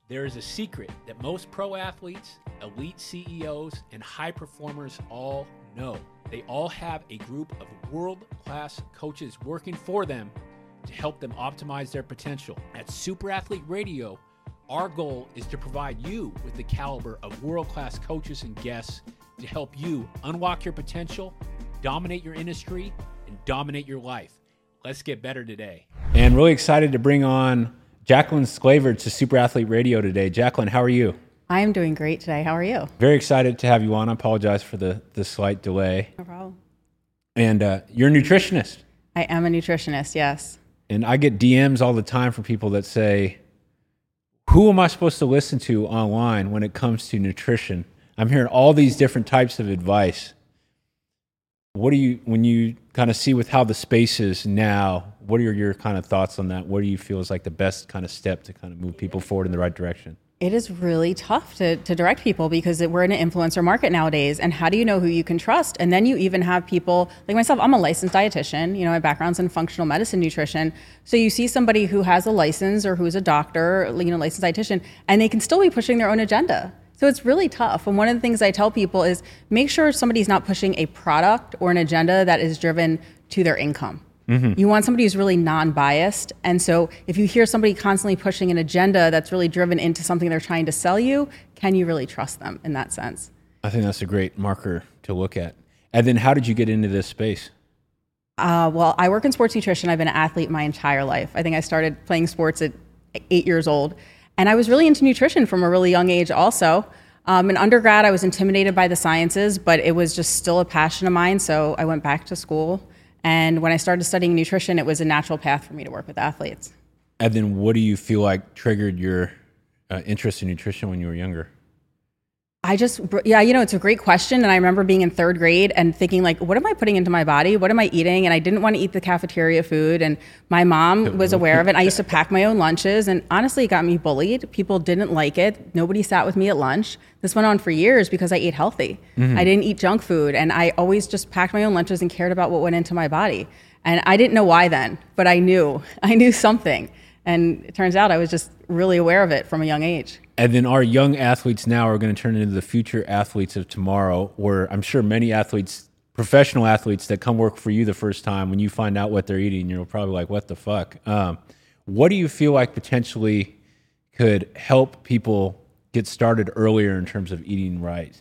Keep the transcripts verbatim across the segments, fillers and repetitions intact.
There is a secret that most pro athletes, elite C E Os, and high performers all know. They all have a group of world-class coaches working for them to help them optimize their potential. At Super Athlete Radio, our goal is to provide you with the caliber of world-class coaches and guests to help you unlock your potential, dominate your industry, and dominate your life. Let's get better today. And really excited to bring on Jacqueline Sclaver to Super Athlete Radio today. Jacqueline, how are you? I am doing great today. How are you? Very excited to have you on. I apologize for the, the slight delay. No problem. And uh, you're a nutritionist. I am a nutritionist, yes. And I get D Ms all the time from people that say, who am I supposed to listen to online when it comes to nutrition? I'm hearing all these different types of advice. What do you, when you kind of see with how the space is now, what are your kind of thoughts on that? What do you feel is like the best kind of step to kind of move people forward in the right direction? It is really tough to, to direct people because we're in an influencer market nowadays. And how do you know who you can trust? And then you even have people like myself. I'm a licensed dietitian. You know, my background's in functional medicine nutrition. So you see somebody who has a license or who's a doctor, you know, licensed dietitian, and they can still be pushing their own agenda. So it's really tough. And one of the things I tell people is make sure somebody's not pushing a product or an agenda that is driven to their income. Mm-hmm. You want somebody who's really non-biased. And so if you hear somebody constantly pushing an agenda that's really driven into something they're trying to sell you, can you really trust them in that sense? I think that's a great marker to look at. And then how did you get into this space? Uh, well, I work in sports nutrition. I've been an athlete my entire life. I think I started playing sports at eight years old. And I was really into nutrition from a really young age also. Um, in undergrad, I was intimidated by the sciences, but it was just still a passion of mine. So I went back to school. And when I started studying nutrition, it was a natural path for me to work with athletes. And then what do you feel like triggered your uh, interest in nutrition when you were younger? I just, yeah, you know, it's a great question. And I remember being in third grade and thinking like, what am I putting into my body? What am I eating? And I didn't want to eat the cafeteria food. And my mom was aware of it. I used to pack my own lunches. And honestly, it got me bullied. People didn't like it. Nobody sat with me at lunch. This went on for years because I ate healthy. Mm-hmm. I didn't eat junk food. And I always just packed my own lunches and cared about what went into my body. And I didn't know why then, but I knew. I knew something. And it turns out I was just really aware of it from a young age. And then our young athletes now are going to turn into the future athletes of tomorrow, where I'm sure many athletes, professional athletes that come work for you the first time, when you find out what they're eating, you're probably like, what the fuck? Um, what do you feel like potentially could help people get started earlier in terms of eating right?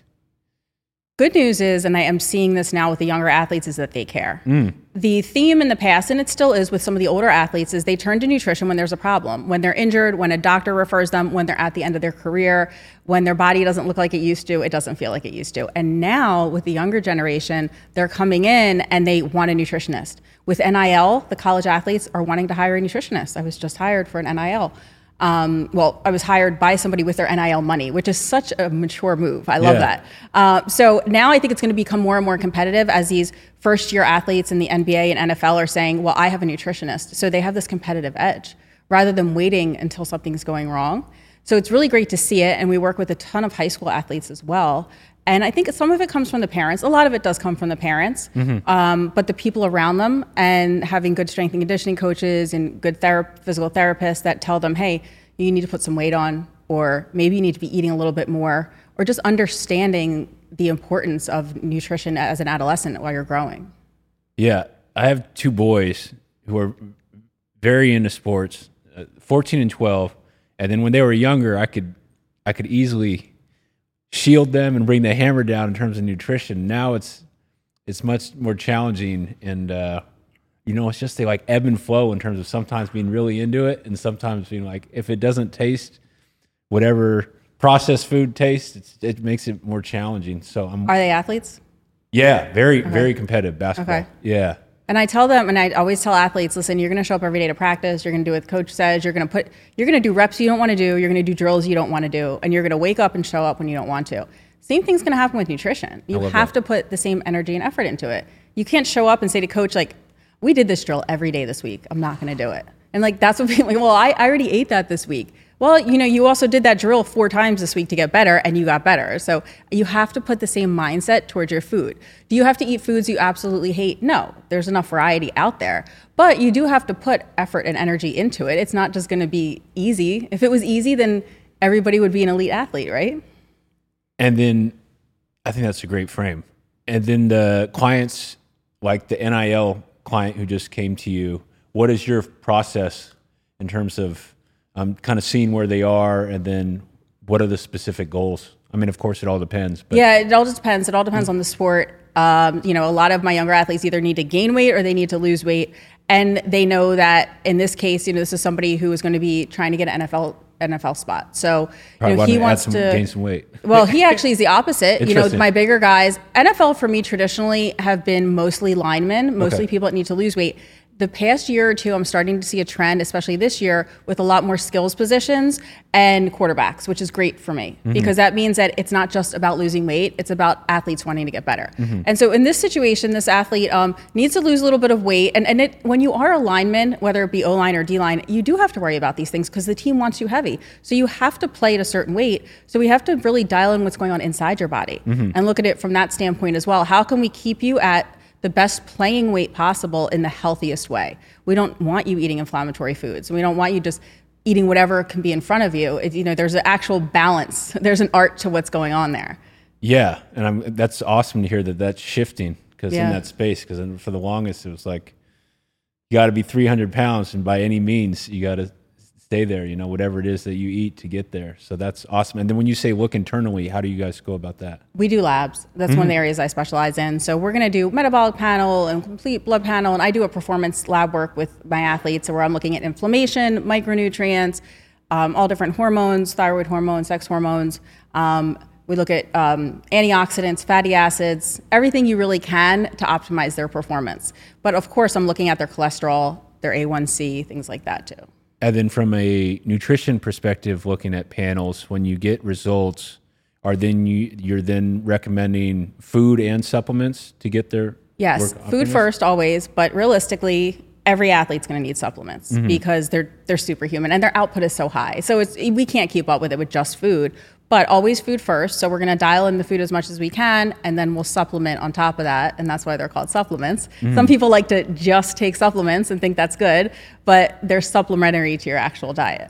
Good news is, and I am seeing this now with the younger athletes, is that they care. Mm. The theme in the past, and it still is with some of the older athletes, is they turn to nutrition when there's a problem, when they're injured, when a doctor refers them, when they're at the end of their career, when their body doesn't look like it used to, it doesn't feel like it used to. And now with the younger generation, they're coming in and they want a nutritionist. With N I L, the college athletes are wanting to hire a nutritionist. I was just hired for an N I L. Um, well, I was hired by somebody with their N I L money, which is such a mature move. I love yeah. that. Uh, so now I think it's going to become more and more competitive as these first year athletes in the N B A and N F L are saying, well, I have a nutritionist. So they have this competitive edge rather than waiting until something's going wrong. So it's really great to see it. And we work with a ton of high school athletes as well. And I think some of it comes from the parents. A lot of it does come from the parents, mm-hmm. um, but the people around them and having good strength and conditioning coaches and good thera- physical therapists that tell them, hey, you need to put some weight on, or maybe you need to be eating a little bit more, or just understanding the importance of nutrition as an adolescent while you're growing. Yeah, I have two boys who are very into sports, uh, fourteen and twelve, and then when they were younger, I could I could easily shield them and bring the hammer down in terms of nutrition. Now it's it's much more challenging, and uh, you know, it's just they like ebb and flow in terms of sometimes being really into it and sometimes being like, if it doesn't taste whatever processed food tastes, it's, it makes it more challenging. So I'm. Are they athletes? Yeah, very okay. very competitive basketball. Okay. Yeah. And I tell them, and I always tell athletes, listen, you're going to show up every day to practice. You're going to do what coach says. You're going to put, you're going to do reps you don't want to do. You're going to do drills you don't want to do. And you're going to wake up and show up when you don't want to. Same thing's going to happen with nutrition. You have that. to put the same energy and effort into it. You can't show up and say to coach, like, we did this drill every day this week. I'm not going to do it. And like, that's what people like, well, I, I already ate that this week. Well, you know, you also did that drill four times this week to get better, and you got better. So you have to put the same mindset towards your food. Do you have to eat foods you absolutely hate? No, there's enough variety out there. But you do have to put effort and energy into it. It's not just going to be easy. If it was easy, then everybody would be an elite athlete, right? And then I think that's a great frame. And then the clients, like the N I L client who just came to you, what is your process in terms of um, kind of seeing where they are, and then what are the specific goals? I mean, of course, it all depends. But yeah, it all just depends. It all depends on the sport. Um, you know, a lot of my younger athletes either need to gain weight or they need to lose weight. And they know that in this case, you know, this is somebody who is going to be trying to get an N F L N F L spot. So you know, he wants some, to gain some weight. Well, he actually is the opposite. You know, my bigger guys, N F L for me traditionally have been mostly linemen, mostly okay. people that need to lose weight. The past year or two, I'm starting to see a trend, especially this year, with a lot more skills positions and quarterbacks, which is great for me mm-hmm. because that means that it's not just about losing weight, it's about athletes wanting to get better. Mm-hmm. And so in this situation, this athlete um, needs to lose a little bit of weight. And, and it, when you are a lineman, whether it be O-line or D-line, you do have to worry about these things because the team wants you heavy. So you have to play at a certain weight. So we have to really dial in what's going on inside your body mm-hmm. and look at it from that standpoint as well. How can we keep you at the best playing weight possible in the healthiest way? We don't want you eating inflammatory foods. We don't want you just eating whatever can be in front of you. It, you know, there's an actual balance. There's an art to what's going on there. Yeah, and I'm, that's awesome to hear that that's shifting because yeah. in that space, because for the longest it was like you got to be three hundred pounds, and by any means you got to stay there. You know, whatever it is that you eat to get there. So that's awesome. And then when you say look internally, how do you guys go about that? We do labs. That's mm-hmm. one of the areas I specialize in. So we're going to do metabolic panel and complete blood panel. And I do a performance lab work with my athletes. So where I'm looking at inflammation, micronutrients, um, all different hormones, thyroid hormones, sex hormones. Um, we look at um, antioxidants, fatty acids, everything you really can to optimize their performance. But of course, I'm looking at their cholesterol, their A one C, things like that too. And then from a nutrition perspective, looking at panels, when you get results, are then you, you're then recommending food and supplements to get their Yes, food first always, but realistically, every athlete's going to need supplements mm-hmm. because they're they're superhuman and their output is so high. So it's we can't keep up with it with just food, but always food first. So we're going to dial in the food as much as we can, and then we'll supplement on top of that, and that's why they're called supplements. Mm-hmm. Some people like to just take supplements and think that's good, but they're supplementary to your actual diet.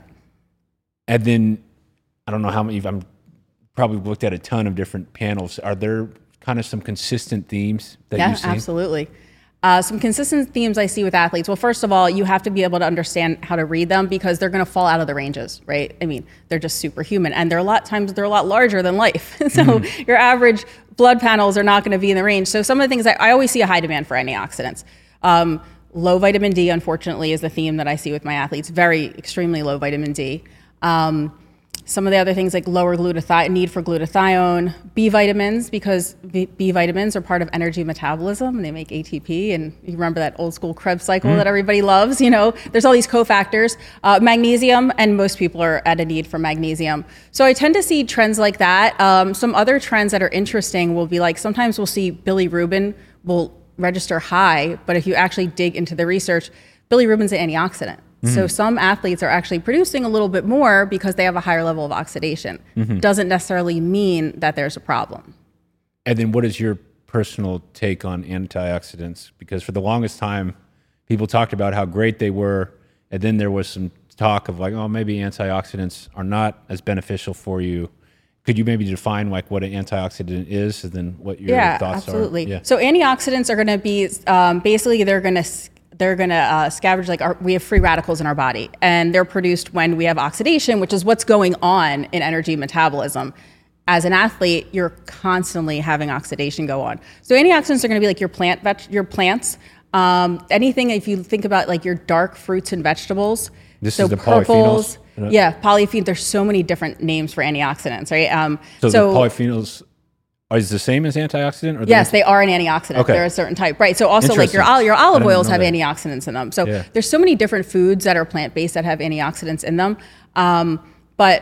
And then, I don't know how many, I've probably looked at a ton of different panels. Are there kind of some consistent themes that yeah, you see? Yeah, absolutely. Uh, some consistent themes I see with athletes. Well, first of all, you have to be able to understand how to read them because they're going to fall out of the ranges, right? I mean, they're just superhuman, and they're a lot times they're a lot larger than life. so mm-hmm. your average blood panels are not going to be in the range. So some of the things I, I always see a high demand for antioxidants. Um, low vitamin D, unfortunately, is the theme that I see with my athletes. Very extremely low vitamin D. Um, Some of the other things like lower glutathione, need for glutathione, B vitamins, because B, B vitamins are part of energy metabolism and they make A T P. And you remember that old school Krebs cycle mm. that everybody loves, you know, there's all these cofactors. Uh, magnesium, and most people are at a need for magnesium. So I tend to see trends like that. Um, some other trends that are interesting will be like, sometimes we'll see bilirubin will register high, but if you actually dig into the research, bilirubin's an antioxidant. Mm-hmm. So some athletes are actually producing a little bit more because they have a higher level of oxidation. Mm-hmm. Doesn't necessarily mean that there's a problem. And then what is your personal take on antioxidants? Because for the longest time, people talked about how great they were, and then there was some talk of like, oh, maybe antioxidants are not as beneficial for you. Could you maybe define like what an antioxidant is, and then what your yeah, thoughts absolutely. are? Yeah, absolutely. So antioxidants are going to be, um, basically they're going to they're going to uh, scavenge, like our, we have free radicals in our body, and they're produced when we have oxidation, which is what's going on in energy metabolism. As an athlete, you're constantly having oxidation go on. So antioxidants are going to be like your plant, veg- your plants. Um, anything, if you think about like your dark fruits and vegetables. This so is the purples, polyphenols? Yeah, polyphenols. There's so many different names for antioxidants, right? Um, so, so the polyphenols is the same as antioxidant? Or yes, they are an antioxidant. Okay. They're a certain type. Right. So also like your, your olive oils have that. antioxidants in them. So yeah. there's so many different foods that are plant-based that have antioxidants in them. Um, but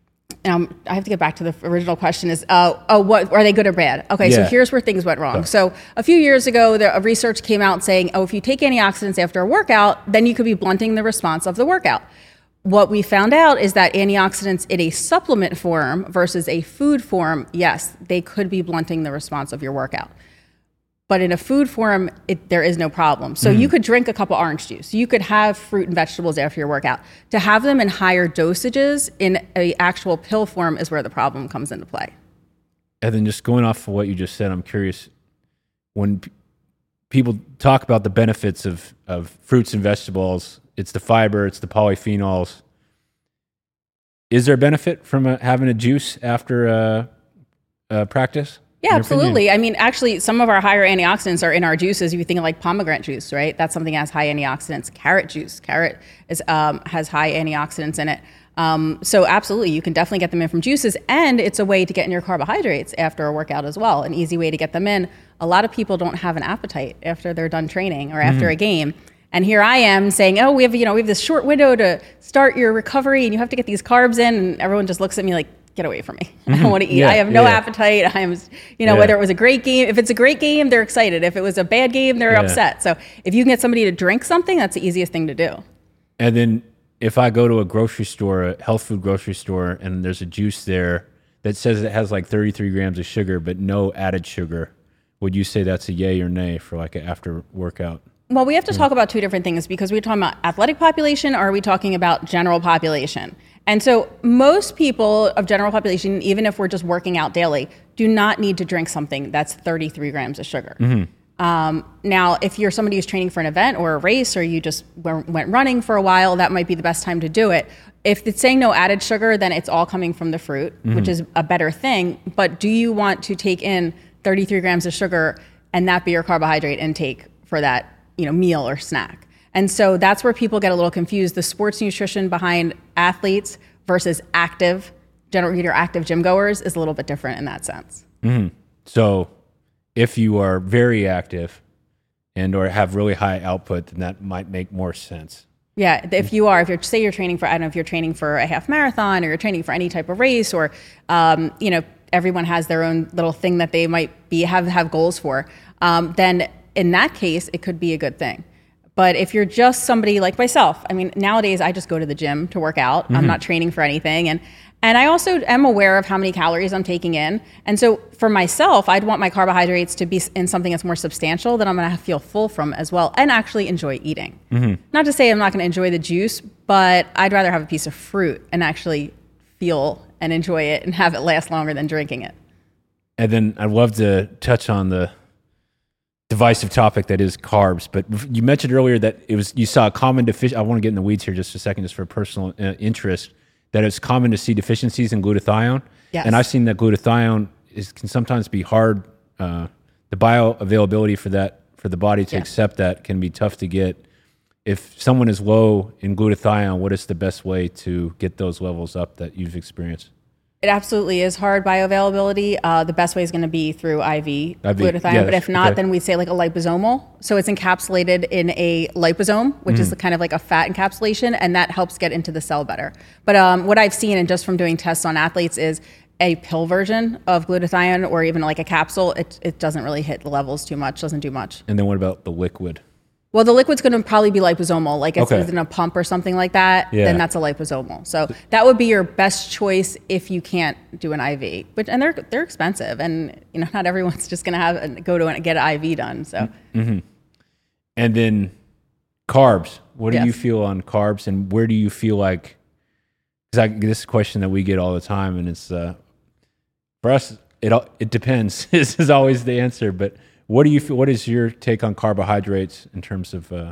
um, I have to get back to the original question is, uh, oh, what are they good or bad? Okay, yeah. So here's where things went wrong. So, so a few years ago, the research came out saying, oh, if you take antioxidants after a workout, then you could be blunting the response of the workout. What we found out is that antioxidants in a supplement form versus a food form, yes, they could be blunting the response of your workout. But in a food form, it, there is no problem. So mm. you could drink a cup of orange juice. You could have fruit and vegetables after your workout. To have them in higher dosages in an actual pill form is where the problem comes into play. And then just going off of what you just said, I'm curious, when p- people talk about the benefits of, of fruits and vegetables, it's the fiber, it's the polyphenols. Is there a benefit from a, having a juice after a, a practice? Yeah, absolutely. I mean, actually, some of our higher antioxidants are in our juices. If you think of like pomegranate juice, right? That's something that has high antioxidants. Carrot juice, carrot is um, has high antioxidants in it. Um, so absolutely, you can definitely get them in from juices, and it's a way to get in your carbohydrates after a workout as well. An easy way to get them in. A lot of people don't have an appetite after they're done training or after mm. a game. And here I am saying, oh, we have, you know, we have this short window to start your recovery and you have to get these carbs in. And everyone just looks at me like, get away from me. I don't want to eat. Yeah, I have no yeah. appetite. I am, you know, yeah. whether it was a great game, if it's a great game, they're excited. If it was a bad game, they're yeah. upset. So if you can get somebody to drink something, that's the easiest thing to do. And then if I go to a grocery store, a health food grocery store, and there's a juice there that says it has like thirty-three grams of sugar, but no added sugar, would you say that's a yay or nay for like an after workout? Well, we have to talk about two different things because we're talking about athletic population or are we talking about general population? And so most people of general population, even if we're just working out daily, do not need to drink something that's thirty-three grams of sugar. Mm-hmm. Um, now, if you're somebody who's training for an event or a race or you just went running for a while, that might be the best time to do it. If it's saying no added sugar, then it's all coming from the fruit, mm-hmm. which is a better thing. But do you want to take in thirty-three grams of sugar and that be your carbohydrate intake for that, you know, meal or snack? And so that's where people get a little confused. The sports nutrition behind athletes versus active, general eater, active gym goers is a little bit different in that sense. Mm-hmm. So if you are very active and or have really high output, then that might make more sense. Yeah, if you are, if you're, say you're training for, I don't know, if you're training for a half marathon or you're training for any type of race or, um, you know, everyone has their own little thing that they might be, have, have goals for, um, then in that case, it could be a good thing. But if you're just somebody like myself, I mean, nowadays I just go to the gym to work out. Mm-hmm. I'm not training for anything. And and I also am aware of how many calories I'm taking in. And so for myself, I'd want my carbohydrates to be in something that's more substantial that I'm going to feel full from as well and actually enjoy eating. Mm-hmm. Not to say I'm not going to enjoy the juice, but I'd rather have a piece of fruit and actually feel and enjoy it and have it last longer than drinking it. And then I'd love to touch on the divisive topic that is carbs, but you mentioned earlier that it was you saw a common deficiency. I want to get in the weeds here just for a second, just for personal uh, interest. That it's common to see deficiencies in glutathione, yes. and I've seen that glutathione is can sometimes be hard. Uh, the bioavailability for that for the body to yeah. accept that can be tough to get. If someone is low in glutathione, what is the best way to get those levels up that you've experienced? It absolutely is hard bioavailability. Uh, the best way is going to be through I V, I V glutathione, yeah, but if not, okay. then we'd say like a liposomal. So it's encapsulated in a liposome, which mm. is kind of like a fat encapsulation, and that helps get into the cell better. But um, what I've seen, and just from doing tests on athletes, is a pill version of glutathione or even like a capsule, it, it doesn't really hit the levels too much, doesn't do much. And then what about the liquid? Well, the liquid's going to probably be liposomal, like if okay. it's in a pump or something like that, yeah. then that's a liposomal. So that would be your best choice if you can't do an I V. But and they're they're expensive, and you know not everyone's just going to have go to an, get an I V done. So, mm-hmm. And then carbs. What do yes. you feel on carbs, and where do you feel like? Because this is a question that we get all the time, and it's uh, for us. It it depends. This is always the answer, but. What do you feel? What is your take on carbohydrates in terms of uh,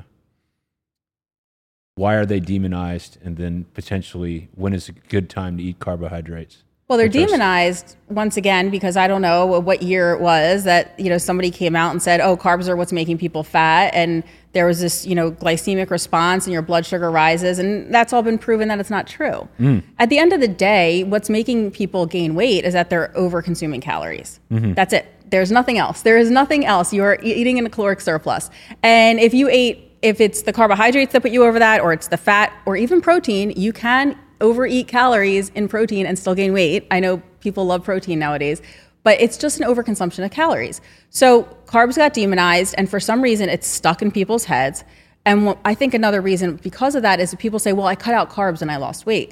why are they demonized, and then potentially when is a good time to eat carbohydrates? Well, they're demonized once again because I don't know what year it was that you know somebody came out and said, "Oh, carbs are what's making people fat," and there was this you know glycemic response and your blood sugar rises, and that's all been proven that it's not true. Mm. At the end of the day, what's making people gain weight is that they're over consuming calories. Mm-hmm. That's it. There's nothing else. There is nothing else. You're eating in a caloric surplus. And if you ate, if it's the carbohydrates that put you over that, or it's the fat, or even protein, you can overeat calories in protein and still gain weight. I know people love protein nowadays, but it's just an overconsumption of calories. So carbs got demonized, and for some reason it's stuck in people's heads. And I think another reason because of that is that people say, well, I cut out carbs and I lost weight.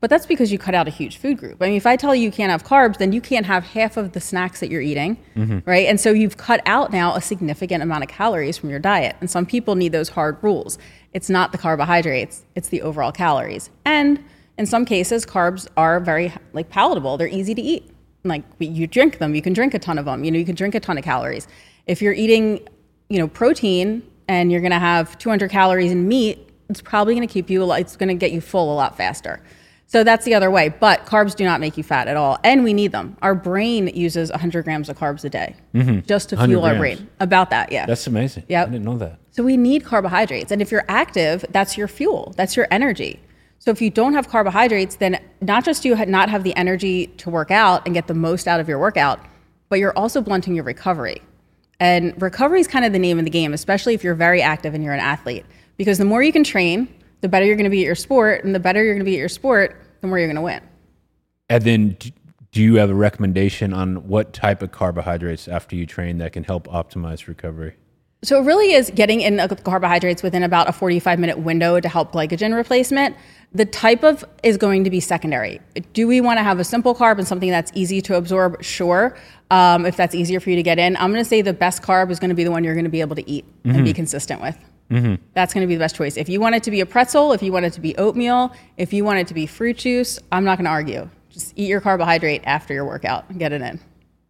But that's because you cut out a huge food group. I mean, if I tell you you can't have carbs, then you can't have half of the snacks that you're eating, mm-hmm. right? And so you've cut out now a significant amount of calories from your diet. And some people need those hard rules. It's not the carbohydrates, it's the overall calories. And in some cases, carbs are very like palatable. They're easy to eat. Like you drink them, you can drink a ton of them. You know, you can drink a ton of calories. If you're eating, you know, protein and you're gonna have two hundred calories in meat, it's probably gonna keep you, it's gonna get you full a lot faster. So that's the other way, but carbs do not make you fat at all, and we need them. Our brain uses one hundred grams of carbs a day mm-hmm. just to fuel our brain. About that, yeah. That's amazing. Yeah, I didn't know that. So we need carbohydrates, and if you're active, that's your fuel, that's your energy. So if you don't have carbohydrates, then not just do you not have the energy to work out and get the most out of your workout, but you're also blunting your recovery. And recovery is kind of the name of the game, especially if you're very active and you're an athlete, because the more you can train, the better you're going to be at your sport, and the better you're going to be at your sport, the more you're going to win. And then do you have a recommendation on what type of carbohydrates after you train that can help optimize recovery? So it really is getting in carbohydrates within about a forty-five minute window to help glycogen replacement. The type of is going to be secondary. Do we want to have a simple carb and something that's easy to absorb? Sure. Um, if that's easier for you to get in, I'm going to say the best carb is going to be the one you're going to be able to eat mm-hmm. and be consistent with. Mm-hmm. That's going to be the best choice. If you want it to be a pretzel, if you want it to be oatmeal, if you want it to be fruit juice, I'm not going to argue. Just eat your carbohydrate after your workout and get it in.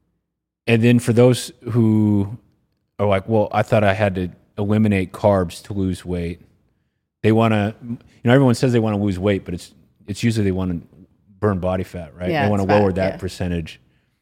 And then for those who are like, well, I thought I had to eliminate carbs to lose weight. They want to, you know, everyone says they want to lose weight, but it's it's usually they want to burn body fat, right? Yeah, they want to fat, lower that yeah. percentage.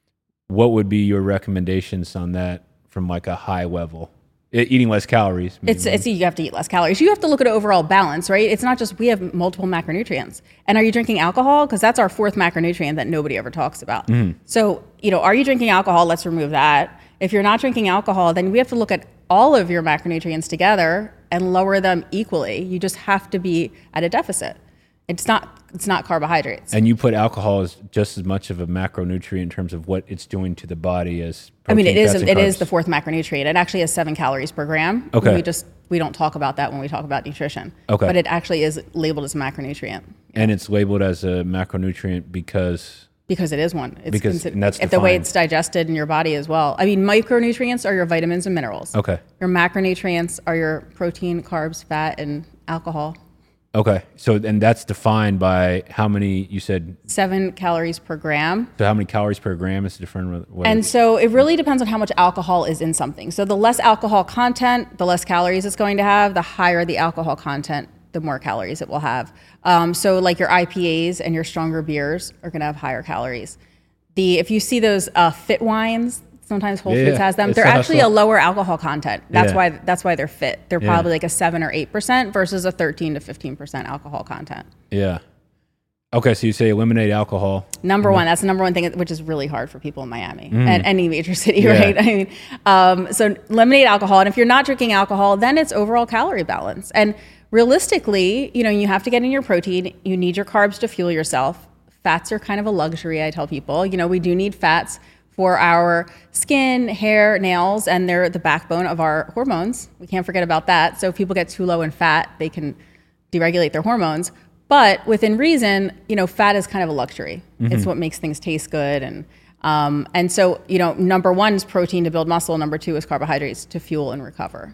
What would be your recommendations on that from like a high level? Eating less calories. It's, it's you have to eat less calories. You have to look at overall balance, right? It's not just we have multiple macronutrients. And are you drinking alcohol? Because that's our fourth macronutrient that nobody ever talks about. Mm-hmm. So, you know, are you drinking alcohol? Let's remove that. If you're not drinking alcohol, then we have to look at all of your macronutrients together and lower them equally. You just have to be at a deficit. It's not it's not carbohydrates. And you put alcohol as just as much of a macronutrient in terms of what it's doing to the body as protein, I mean, it is fats, and it carbs. is the fourth macronutrient. It actually has seven calories per gram. Okay. We just we don't talk about that when we talk about nutrition. Okay. But it actually is labeled as a macronutrient. And it's labeled as a macronutrient because because it is one. It's because considered, and that's the way it's digested in your body as well. I mean, micronutrients are your vitamins and minerals. Okay. Your macronutrients are your protein, carbs, fat, and alcohol. Okay. So, and that's defined by how many, you said? Seven calories per gram. So how many calories per gram is different? What and is, so it really depends on how much alcohol is in something. So the less alcohol content, the less calories it's going to have. The higher the alcohol content, the more calories it will have. Um, so like your I P As and your stronger beers are going to have higher calories. The If you see those uh, fit wines, sometimes Whole yeah, Foods has them. it's They're a actually hustle. a lower alcohol content. That's Yeah. why that's why they're fit. They're Yeah. probably like a seven or eight percent versus a thirteen to fifteen percent alcohol content. Yeah. Okay, so you say eliminate alcohol. Number Mm-hmm. one, that's the number one thing, which is really hard for people in Miami Mm. and any major city, Yeah. right? I mean, um, so eliminate alcohol. And if you're not drinking alcohol, then it's overall calorie balance. And realistically, you know, you have to get in your protein. You need your carbs to fuel yourself. Fats are kind of a luxury, I tell people. You know, we do need fats for our skin, hair, nails, and they're the backbone of our hormones. We can't forget about that. So if people get too low in fat, they can deregulate their hormones. But within reason, you know, fat is kind of a luxury. Mm-hmm. It's what makes things taste good. And um, and so, you know, number one is protein to build muscle. Number two is carbohydrates to fuel and recover.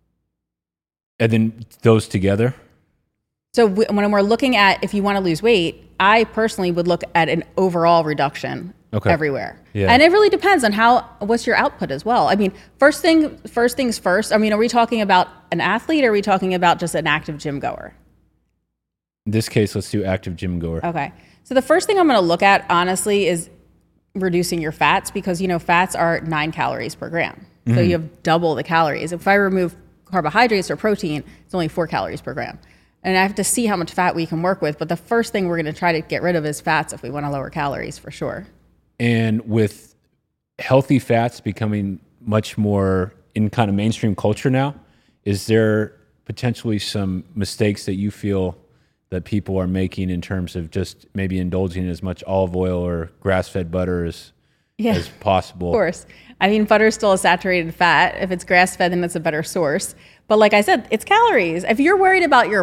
And then those together? So w- when we're looking at if you want to lose weight, I personally would look at an overall reduction Okay. everywhere. Yeah. And it really depends on how, what's your output as well. I mean, first thing, first things first, I mean, are we talking about an athlete or are we talking about just an active gym goer? In this case, let's do active gym goer. Okay. So the first thing I'm going to look at, honestly, is reducing your fats because, you know, fats are nine calories per gram. So mm-hmm. you have double the calories. If I remove carbohydrates or protein, it's only four calories per gram. And I have to see how much fat we can work with. But the first thing we're going to try to get rid of is fats if we want to lower calories for sure. And with healthy fats becoming much more in kind of mainstream culture now, is there potentially some mistakes that you feel that people are making in terms of just maybe indulging in as much olive oil or grass-fed butter as, yeah, as possible? Of course. I mean, butter is still a saturated fat. If it's grass-fed, then it's a better source. But like I said, it's calories. If you're worried about your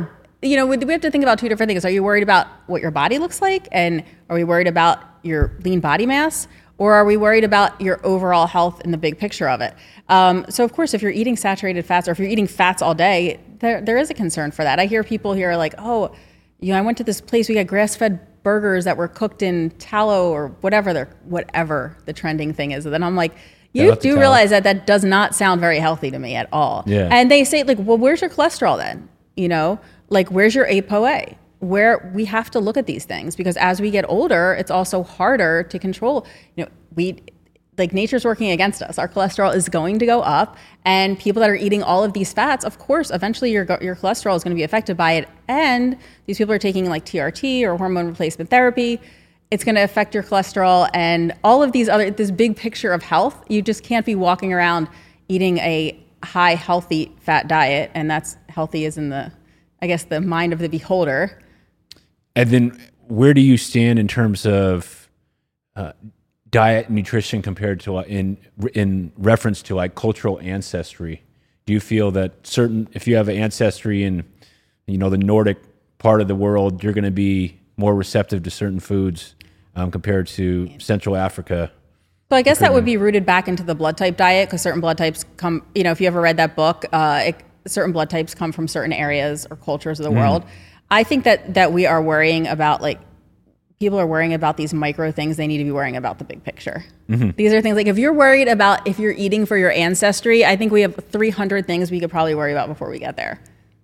you know, we have to think about two different things. Are you worried about what your body looks like? And are we worried about your lean body mass? Or are we worried about your overall health in the big picture of it? Um, so of course, if you're eating saturated fats or if you're eating fats all day, there there is a concern for that. I hear people here like, oh, you know, I went to this place, we got grass-fed burgers that were cooked in tallow or whatever the, whatever the trending thing is. And then I'm like, you do realize that that does not sound very healthy to me at all. Yeah. And they say like, well, where's your cholesterol then? You know, like where's your A P O A? Where we have to look at these things because as we get older, it's also harder to control. You know, we like nature's working against us. Our cholesterol is going to go up, and people that are eating all of these fats, of course, eventually your your cholesterol is going to be affected by it. And these people are taking like T R T or hormone replacement therapy. It's going to affect your cholesterol and all of these other this big picture of health. You just can't be walking around eating a high healthy fat diet, and that's healthy is in the, I guess, the mind of the beholder. And then where do you stand in terms of uh, diet and nutrition compared to uh, in in reference to like cultural ancestry? Do you feel that certain, if you have an ancestry in, you know, the Nordic part of the world, you're going to be more receptive to certain foods um, compared to Central Africa? So I guess that would be rooted back into the blood type diet because certain blood types come, you know, if you ever read that book, uh, it, certain blood types come from certain areas or cultures of the mm. world. I think that that we are worrying about, like, people are worrying about these micro things. They need to be worrying about the big picture. Mm-hmm. These are things like if you're worried about if you're eating for your ancestry, I think we have three hundred things we could probably worry about before we get there.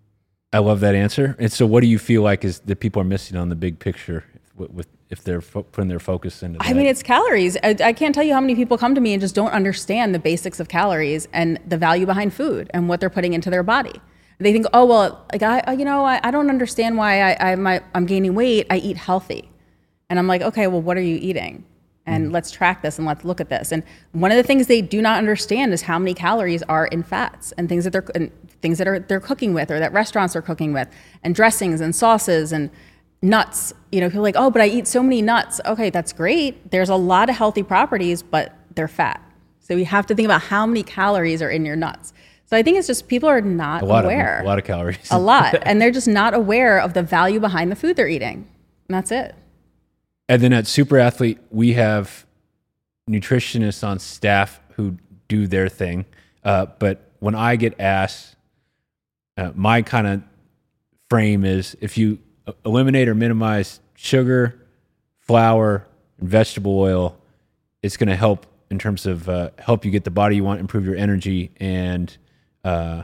I love that answer. And so what do you feel like is that people are missing on the big picture with, with if they're fo- putting their focus into that? I mean, it's calories. I, I can't tell you how many people come to me and just don't understand the basics of calories and the value behind food and what they're putting into their body. They think, oh, well, like I, you know, I, I don't understand why I, I my, I'm gaining weight. I eat healthy. And I'm like, okay, well, what are you eating? And mm. let's track this and let's look at this. And one of the things they do not understand is how many calories are in fats and things that they're and things that are they're cooking with or that restaurants are cooking with, and dressings and sauces and nuts. You know, people are like, oh, but I eat so many nuts. Okay, that's great. There's a lot of healthy properties, but they're fat. So you have to think about how many calories are in your nuts. So I think it's just people are not a lot aware. Of, a lot of calories. A lot. And they're just not aware of the value behind the food they're eating. And that's it. And then at Super Athlete, we have nutritionists on staff who do their thing. Uh, but when I get asked, uh, my kind of frame is if you eliminate or minimize sugar, flour, and vegetable oil, it's going to help in terms of uh, help you get the body you want, improve your energy, and uh,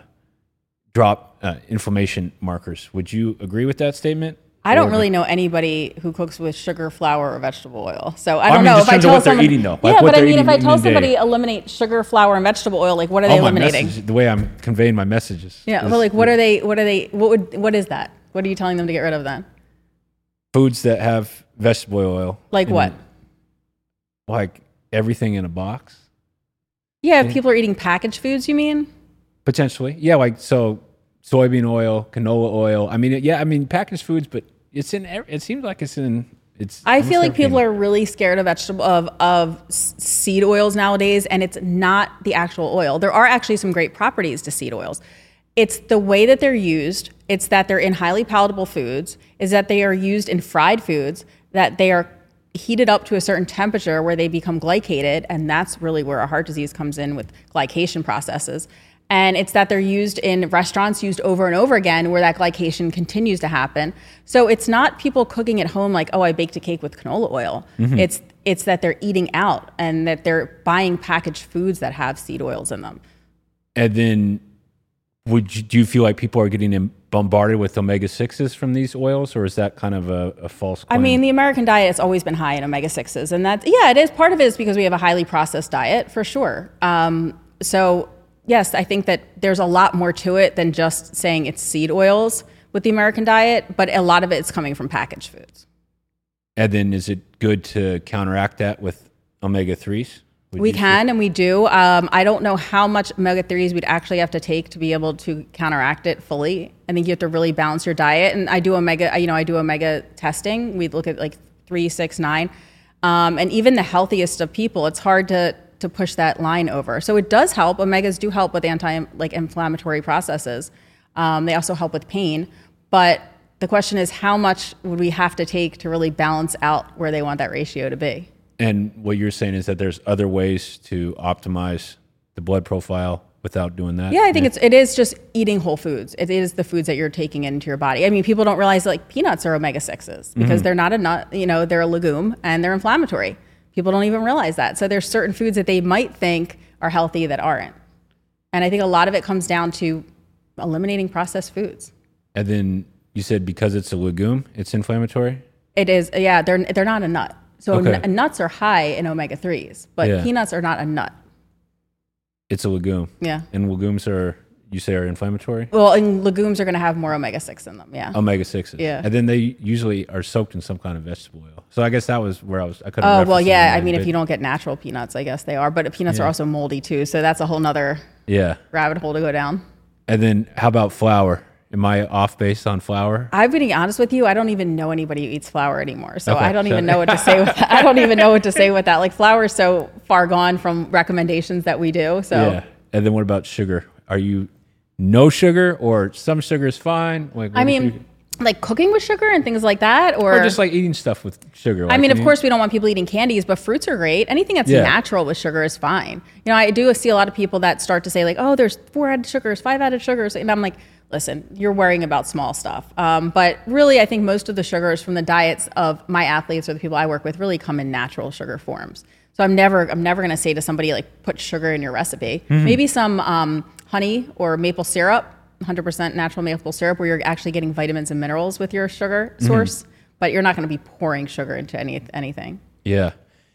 drop uh, inflammation markers. Would you agree with that statement? I don't really know anybody who cooks with sugar, flour, or vegetable oil. So I I don't mean, know just if I in terms of tell what they're someone. eating, though. Like yeah, what but I they're mean, if eating I in tell the day. somebody eliminate sugar, flour, and vegetable oil, like what are they Oh, my eliminating? message, the way I'm conveying my messages. Yeah, is- but like what are they? What are they? What would? What is that? What are you telling them to get rid of then? Foods that have vegetable oil. Like in what? them. Like everything in a box. Yeah, if people are eating packaged foods, you mean? Potentially. Yeah, like so soybean oil, canola oil. I mean, yeah, I mean packaged foods, but it's in, ev- it seems like it's in, it's. I almost feel like everything. people are really scared of vegetable of of s- seed oils nowadays, and it's not the actual oil. There are actually some great properties to seed oils. It's the way that they're used. It's that they're in highly palatable foods. Is that they are used in fried foods. That they are heated up to a certain temperature where they become glycated, and that's really where our heart disease comes in with glycation processes. And it's that they're used in restaurants, used over and over again, where that glycation continues to happen. So it's not people cooking at home like, oh, I baked a cake with canola oil. Mm-hmm. It's it's that they're eating out and that they're buying packaged foods that have seed oils in them. And then, would you, do you feel like people are getting bombarded with omega sixes from these oils, or is that kind of a, a false claim? I mean, the American diet has always been high in omega sixes, and that's yeah, it is. Part of it is because we have a highly processed diet, for sure. Um, so. Yes, I think that there's a lot more to it than just saying it's seed oils with the American diet, but a lot of it's coming from packaged foods. And then is it good to counteract that with omega threes? We can, and we do. Um, I don't know how much omega threes we'd actually have to take to be able to counteract it fully. I think you have to really balance your diet. And I do omega, you know, I do omega testing. We look at like three, six, nine. Um, and even the healthiest of people, it's hard to to push that line over. So it does help. Omegas do help with anti like inflammatory processes. Um, they also help with pain, but the question is, how much would we have to take to really balance out where they want that ratio to be? And what you're saying is that there's other ways to optimize the blood profile without doing that? Yeah, I think it's it is just eating whole foods. It is the foods that you're taking into your body. I mean, people don't realize that, like, peanuts are omega sixes because mm-hmm. they're not a nut, you know, they're a legume and they're inflammatory. People don't even realize that. So there's certain foods that they might think are healthy that aren't. And I think a lot of it comes down to eliminating processed foods. And then you said because it's a legume, it's inflammatory? It is, yeah, they're they're not a nut. So okay. n- nuts are high in omega threes, but yeah. peanuts are not a nut. It's a legume. Yeah. And legumes are, you say, are inflammatory? Well, and legumes are going to have more omega six in them, yeah. Omega sixes. Yeah. And then they usually are soaked in some kind of vegetable oil. So I guess that was where I was, I couldn't Oh, well, yeah. I mean, if you don't get natural peanuts, I guess they are. But peanuts yeah. are also moldy too. So that's a whole nother yeah. rabbit hole to go down. And then how about flour? Am I off base on flour? I'm being honest with you. I don't even know anybody who eats flour anymore. So okay. I don't so, even know what to say with that. I don't even know what to say with that. Like, flour is so far gone from recommendations that we do. So yeah. And then what about sugar? Are you no sugar or some sugar is fine? Like, I mean, you, like cooking with sugar and things like that? Or, or just like eating stuff with sugar? Like, I mean, of you, course, we don't want people eating candies, but fruits are great. Anything that's yeah. natural with sugar is fine. You know, I do see a lot of people that start to say like, oh, there's four added sugars, five added sugars. And I'm like, listen, you're worrying about small stuff. Um, but really, I think most of the sugars from the diets of my athletes or the people I work with really come in natural sugar forms. So I'm never, I'm never going to say to somebody like, put sugar in your recipe. Mm-hmm. Maybe some um, honey or maple syrup, one hundred percent natural maple syrup, where you're actually getting vitamins and minerals with your sugar source. Mm-hmm. But you're not going to be pouring sugar into any anything. Yeah,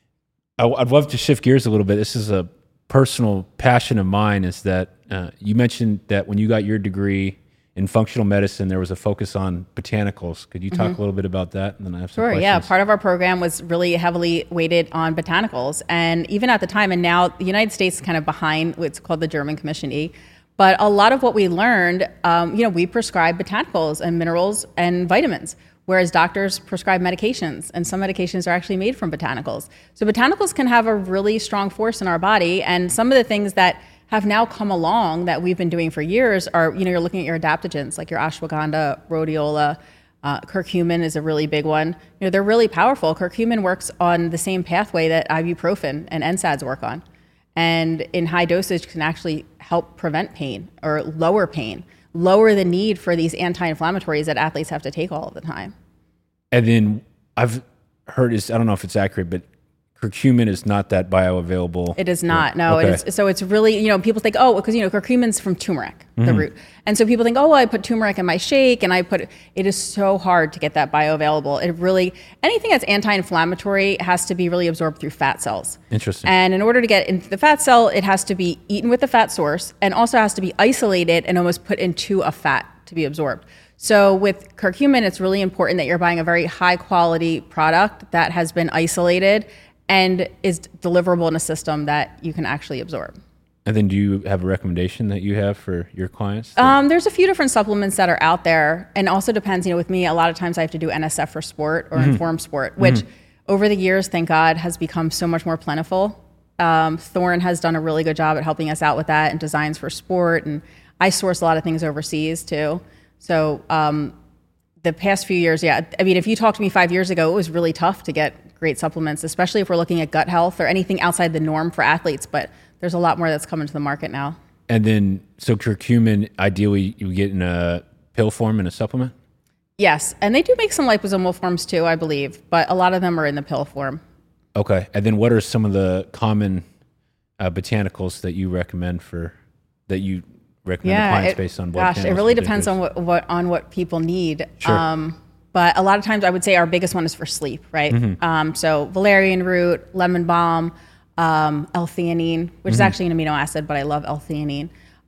I, I'd love to shift gears a little bit. This is a personal passion of mine. Is that uh, you mentioned that when you got your degree in functional medicine, there was a focus on botanicals. Could you talk mm-hmm. a little bit about that? And then I have some Sure, questions. yeah. Part of our program was really heavily weighted on botanicals. And even at the time, and now the United States is kind of behind what's called the German Commission E. But a lot of what we learned, um, you know, we prescribe botanicals and minerals and vitamins, whereas doctors prescribe medications. And some medications are actually made from botanicals. So botanicals can have a really strong force in our body. And some of the things that have now come along that we've been doing for years are, you know, you're looking at your adaptogens, like your ashwagandha, rhodiola, uh, curcumin is a really big one. You know, they're really powerful. Curcumin works on the same pathway that ibuprofen and N SAIDs work on. And in high dosage can actually help prevent pain or lower pain, lower the need for these anti-inflammatories that athletes have to take all of the time. And then I've heard, is I don't know if it's accurate, but curcumin is not that bioavailable. It is not. No. Okay. It is, so it's really, you know, people think, oh, because, you know, curcumin's from turmeric, the mm-hmm. root. And so people think, oh, well, I put turmeric in my shake and I put, it is so hard to get that bioavailable. It really, anything that's anti-inflammatory has to be really absorbed through fat cells. Interesting. And in order to get into the fat cell, it has to be eaten with the fat source and also has to be isolated and almost put into a fat to be absorbed. So with curcumin, it's really important that you're buying a very high quality product that has been isolated and is deliverable in a system that you can actually absorb. And then do you have a recommendation that you have for your clients? Um, there's a few different supplements that are out there. And also depends, you know, with me, a lot of times I have to do N S F for sport or mm-hmm. Inform Sport, which mm-hmm. over the years, thank God, has become so much more plentiful. Um, Thorne has done a really good job at helping us out with that and designs for sport. And I source a lot of things overseas too. So um, the past few years, yeah, I mean, if you talked to me five years ago, it was really tough to get great supplements, especially if we're looking at gut health or anything outside the norm for athletes. But there's a lot more that's coming to the market now. And then, so curcumin, ideally, you get in a pill form in a supplement? Yes. And they do make some liposomal forms too, I believe. But a lot of them are in the pill form. Okay. And then what are some of the common uh, botanicals that you recommend for, that you recommend yeah, to clients it, based on what? Gosh, it really depends on what, what on what people need. Sure. Um, But a lot of times I would say our biggest one is for sleep, right? Mm-hmm. Um, so valerian root, lemon balm, um, L-theanine, which mm-hmm. is actually an amino acid, but I love L-theanine,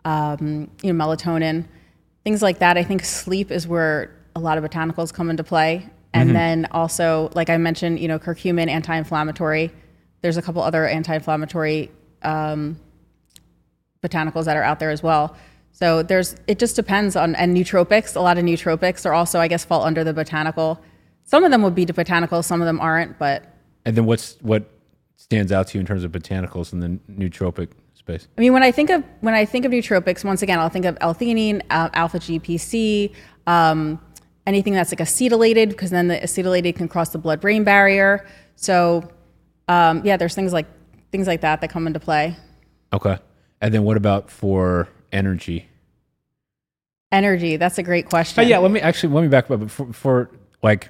um, you know, melatonin, things like that. I think sleep is where a lot of botanicals come into play. And mm-hmm. then also, like I mentioned, you know, curcumin, anti-inflammatory. There's a couple other anti-inflammatory um, botanicals that are out there as well. So there's, it just depends on, and nootropics, a lot of nootropics are also, I guess, fall under the botanical. Some of them would be the botanical, some of them aren't, but. And then what's, what stands out to you in terms of botanicals in the nootropic space? I mean, when I think of, when I think of nootropics, once again, I'll think of L-theanine, uh, alpha G P C, um, anything that's like acetylated, because then the acetylated can cross the blood-brain barrier. So, um, yeah, there's things like things like that that come into play. Okay. And then what about for energy? Energy, that's a great question. Oh, yeah, let me actually, let me back up. For, for like,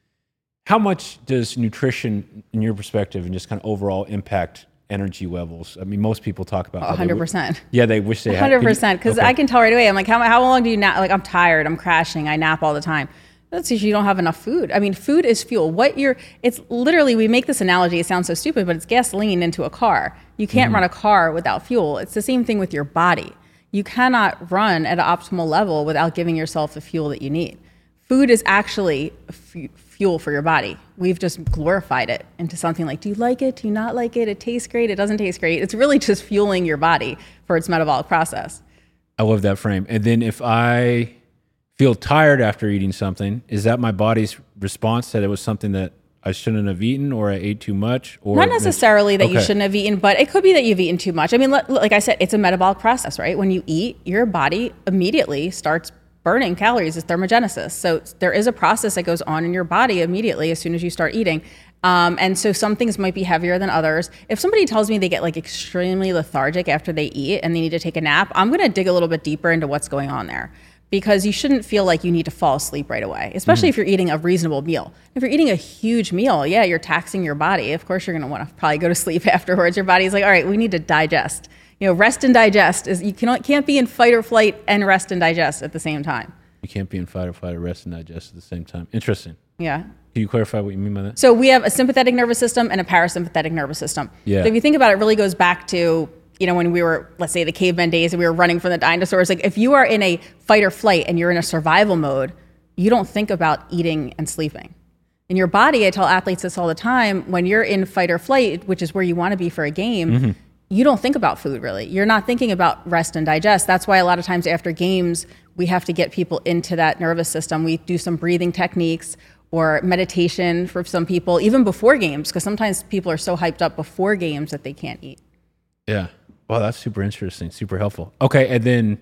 how much does nutrition, in your perspective, and just kind of overall impact energy levels? I mean, most people talk about one hundred percent. They, yeah, they wish they had. one hundred percent, because okay. I can tell right away. I'm like, how, how long do you nap? Like, I'm tired, I'm crashing, I nap all the time. That's usually you don't have enough food. I mean, food is fuel. What you're, it's literally, we make this analogy, it sounds so stupid, but it's gasoline into a car. You can't mm-hmm. run a car without fuel. It's the same thing with your body. You cannot run at an optimal level without giving yourself the fuel that you need. Food is actually f- fuel for your body. We've just glorified it into something like, do you like it? Do you not like it? It tastes great. It doesn't taste great. It's really just fueling your body for its metabolic process. I love that frame. And then if I feel tired after eating something, is that my body's response that it was something that I shouldn't have eaten, or I ate too much? Or not necessarily that okay. you shouldn't have eaten, but it could be that you've eaten too much. I mean, like I said, it's a metabolic process, right? When you eat, your body immediately starts burning calories. It's thermogenesis. So there is a process that goes on in your body immediately as soon as you start eating. Um, and so some things might be heavier than others. If somebody tells me they get like extremely lethargic after they eat and they need to take a nap, I'm going to dig a little bit deeper into what's going on there. Because you shouldn't feel like you need to fall asleep right away, especially mm. if you're eating a reasonable meal. If you're eating a huge meal, yeah, you're taxing your body. Of course, you're going to want to probably go to sleep afterwards. Your body's like, all right, we need to digest. You know, rest and digest is you cannot, can't be in fight or flight and rest and digest at the same time. You can't be in fight or flight or rest and digest at the same time. Interesting. Yeah. Can you clarify what you mean by that? So we have a sympathetic nervous system and a parasympathetic nervous system. Yeah. So if you think about it, it really goes back to, you know, when we were, let's say the caveman days and we were running from the dinosaurs, like if you are in a fight or flight and you're in a survival mode, you don't think about eating and sleeping. In your body, I tell athletes this all the time, when you're in fight or flight, which is where you want to be for a game, mm-hmm. you don't think about food really. You're not thinking about rest and digest. That's why a lot of times after games, we have to get people into that nervous system. We do some breathing techniques or meditation for some people, even before games, because sometimes people are so hyped up before games that they can't eat. Yeah. Wow, that's super interesting, super helpful. Okay, and then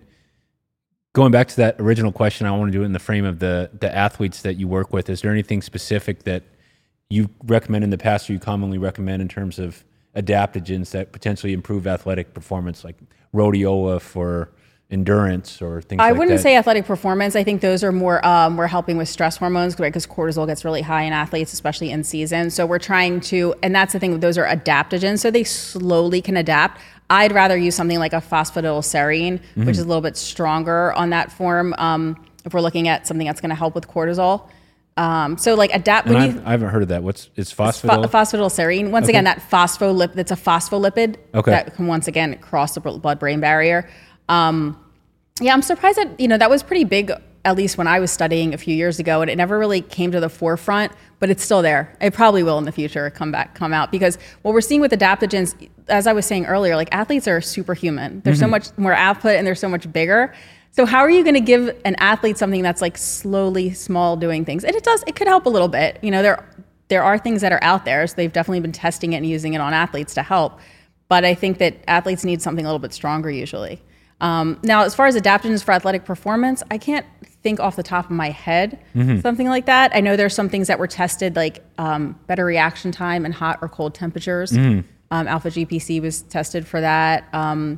going back to that original question, I want to do it in the frame of the the athletes that you work with. Is there anything specific that you recommend in the past or you commonly recommend in terms of adaptogens that potentially improve athletic performance, like rhodiola for endurance or things I like that? I wouldn't say athletic performance. I think those are more, um, we're helping with stress hormones, right? Because cortisol gets really high in athletes, especially in season. So we're trying to, and that's the thing, those are adaptogens. So they slowly can adapt. I'd rather use something like a phosphatidylserine, mm-hmm. which is a little bit stronger on that form. Um, if we're looking at something that's going to help with cortisol. Um, so like adapt. And when I've, you, I haven't heard of that. What's it's phosphatidylserine? Phosphatidylserine. Once okay. again, that phospholipid. That's a phospholipid okay. that can once again cross the blood-brain barrier. Um, yeah, I'm surprised that you know that was pretty big, at least when I was studying a few years ago, and it never really came to the forefront. But it's still there. It probably will in the future come back, come out, because what we're seeing with adaptogens, as I was saying earlier, like athletes are superhuman. There's mm-hmm. so much more output and they're so much bigger. So how are you going to give an athlete something that's like slowly small doing things? And it does, it could help a little bit. You know, there there are things that are out there, so they've definitely been testing it and using it on athletes to help. But I think that athletes need something a little bit stronger usually. Um, now, as far as adaptogens for athletic performance, I can't think off the top of my head mm-hmm. something like that. I know there's some things that were tested, like um, better reaction time in hot or cold temperatures. Mm. Um, alpha G P C was tested for that. Um,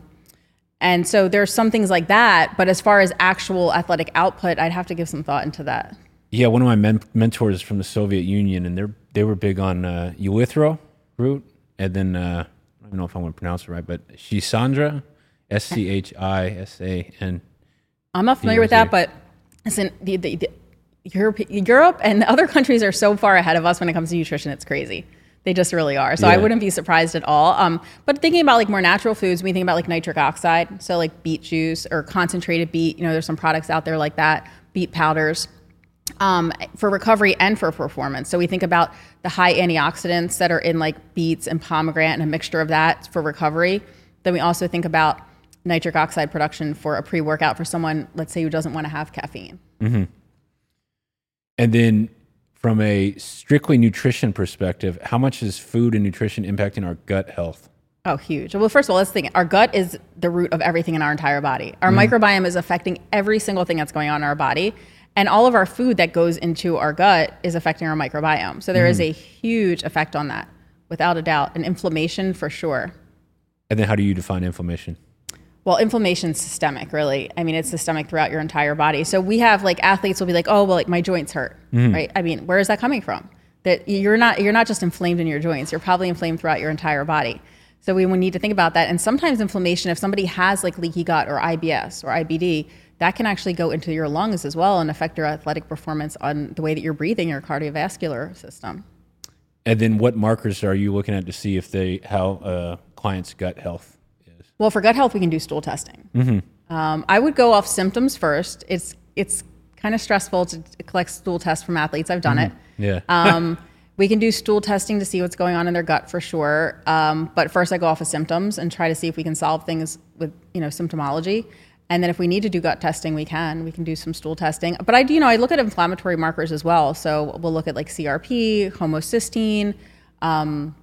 and so there's some things like that. But as far as actual athletic output, I'd have to give some thought into that. Yeah, one of my men- mentors from the Soviet Union, and they they were big on uh, erythro root, and then uh, I don't know if I'm going to pronounce it right, but Schisandra, S C H I S A N. I'm not familiar with that, but listen, the, the, the Europe, Europe and other countries are so far ahead of us when it comes to nutrition. It's crazy. They just really are. So yeah. I wouldn't be surprised at all. Um, but thinking about like more natural foods, we think about like nitric oxide. So like beet juice or concentrated beet. You know, there's some products out there like that. Beet powders. Um, for recovery and for performance. So we think about the high antioxidants that are in like beets and pomegranate and a mixture of that for recovery. Then we also think about nitric oxide production for a pre-workout for someone, let's say, who doesn't want to have caffeine. Mm-hmm. And then from a strictly nutrition perspective, how much is food and nutrition impacting our gut health? Oh, huge. Well, first of all, let's think. Our gut is the root of everything in our entire body. Our mm. microbiome is affecting every single thing that's going on in our body. And all of our food that goes into our gut is affecting our microbiome. So there mm. is a huge effect on that, without a doubt, and inflammation for sure. And then how do you define inflammation? Well, inflammation's systemic, really. I mean, it's systemic throughout your entire body. So we have like athletes will be like, oh, well, like my joints hurt, mm. right? I mean, where is that coming from? That you're not you're not just inflamed in your joints. You're probably inflamed throughout your entire body. So we need to think about that. And sometimes inflammation, if somebody has like leaky gut or I B S or I B D, that can actually go into your lungs as well and affect your athletic performance on the way that you're breathing, your cardiovascular system. And then what markers are you looking at to see if they how uh, clients' gut health is? Well, for gut health, we can do stool testing. Mm-hmm. Um, I would go off symptoms first. It's it's kind of stressful to collect stool tests from athletes. I've done mm-hmm. it. Yeah. um, we can do stool testing to see what's going on in their gut for sure. Um, but first, I go off of symptoms and try to see if we can solve things with you know symptomology. And then if we need to do gut testing, we can. We can do some stool testing. But I do, you know, I look at inflammatory markers as well. So we'll look at like C R P, homocysteine. Um,